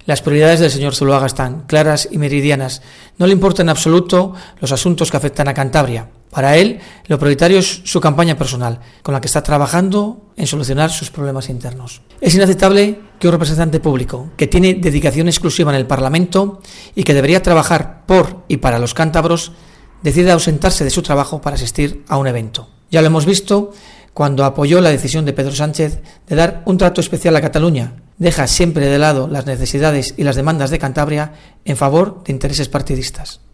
Las prioridades del señor Zuloaga están claras y meridianas. No le importa en absoluto los asuntos que afectan a Cantabria. Para él, lo prioritario es su campaña personal, con la que está trabajando en solucionar sus problemas internos. Es inaceptable que un representante público, que tiene dedicación exclusiva en el Parlamento y que debería trabajar por y para los cántabros, decida ausentarse de su trabajo para asistir a un evento. Ya lo hemos visto cuando apoyó la decisión de Pedro Sánchez de dar un trato especial a Cataluña. Deja siempre de lado las necesidades y las demandas de Cantabria en favor de intereses partidistas.